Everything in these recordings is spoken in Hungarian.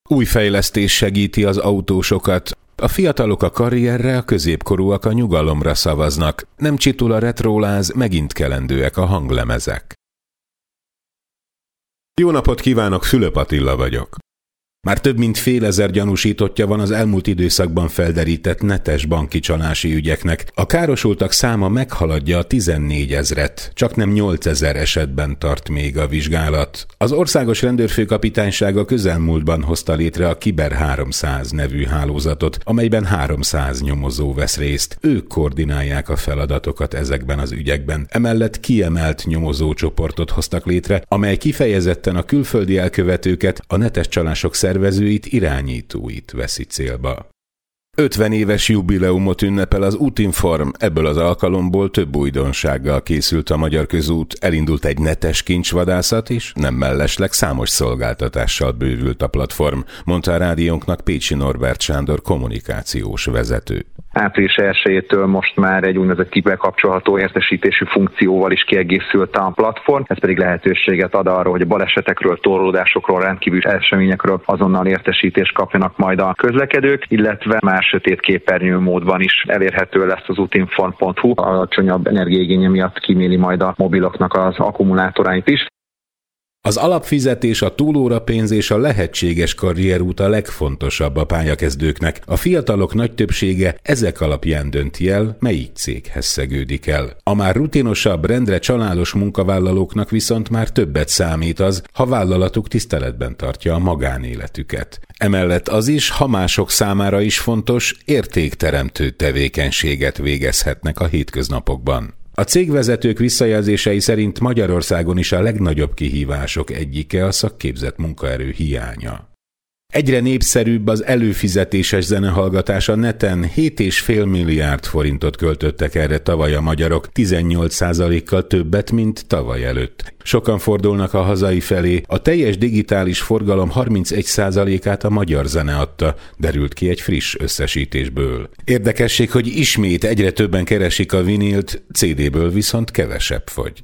Új fejlesztés segíti az autósokat. A fiatalok a karrierre, a középkorúak a nyugalomra szavaznak. Nem csitul a retroláz, megint kelendőek a hanglemezek. Jó napot kívánok, Fülöp Attila vagyok. Már több mint fél ezer gyanúsítottja van az elmúlt időszakban felderített netes banki csalási ügyeknek. A károsultak száma meghaladja a 14 000-et, csaknem 8 000 esetben tart még a vizsgálat. Az Országos Rendőrfőkapitánysága közelmúltban hozta létre a Kiber 300 nevű hálózatot, amelyben 300 nyomozó vesz részt. Ők koordinálják a feladatokat ezekben az ügyekben. Emellett kiemelt nyomozócsoportot hoztak létre, amely kifejezetten a külföldi elkövetőket, a netes csalások szervezőit, irányítóit veszi célba. 50 éves jubileumot ünnepel az Útinform, ebből az alkalomból több újdonsággal készült a magyar közút, elindult egy netes kincsvadászat is, nem mellesleg számos szolgáltatással bővült a platform, mondta a rádiónknak Pécsi Norbert Sándor kommunikációs vezető. Április 1-től most már egy úgynevezett kibekapcsolható értesítési funkcióval is kiegészült a platform, ez pedig lehetőséget ad arra, hogy a balesetekről, torlódásokról, rendkívüli eseményekről azonnal értesítést kapjanak majd a közlekedők, illetve már sötét képernyő módban is elérhető lesz az utinform.hu. Alacsonyabb energiaigénye miatt kíméli majd a mobiloknak az akkumulátorait is. Az alapfizetés, a túlórapénz és a lehetséges karrierút a legfontosabb a pályakezdőknek. A fiatalok nagy többsége ezek alapján dönti el, melyik céghez szegődik el. A már rutinosabb, rendre családos munkavállalóknak viszont már többet számít az, ha vállalatuk tiszteletben tartja a magánéletüket. Emellett az is, ha mások számára is fontos, értékteremtő tevékenységet végezhetnek a hétköznapokban. A cégvezetők visszajelzései szerint Magyarországon is a legnagyobb kihívások egyike a szakképzett munkaerő hiánya. Egyre népszerűbb az előfizetéses zenehallgatás a neten, 7,5 milliárd forintot költöttek erre tavaly a magyarok, 18%-kal többet, mint tavaly előtt. Sokan fordulnak a hazai felé, a teljes digitális forgalom 31%-át a magyar zene adta, derült ki egy friss összesítésből. Érdekesség, hogy ismét egyre többen keresik a vinilt, CD-ből viszont kevesebb fogy.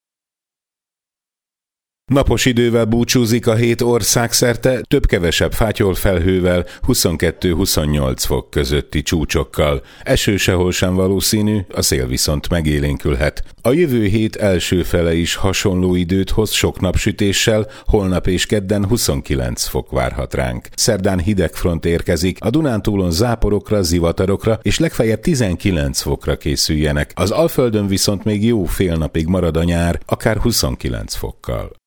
Napos idővel búcsúzik a hét országszerte, több-kevesebb fátyolfelhővel, 22-28 fok közötti csúcsokkal. Eső sehol sem valószínű, a szél viszont megélénkülhet. A jövő hét első fele is hasonló időt hoz sok napsütéssel, holnap és kedden 29 fok várhat ránk. Szerdán hidegfront érkezik, a Dunántúlon záporokra, zivatarokra és legfeljebb 19 fokra készüljenek. Az Alföldön viszont még jó fél napig marad a nyár, akár 29 fokkal.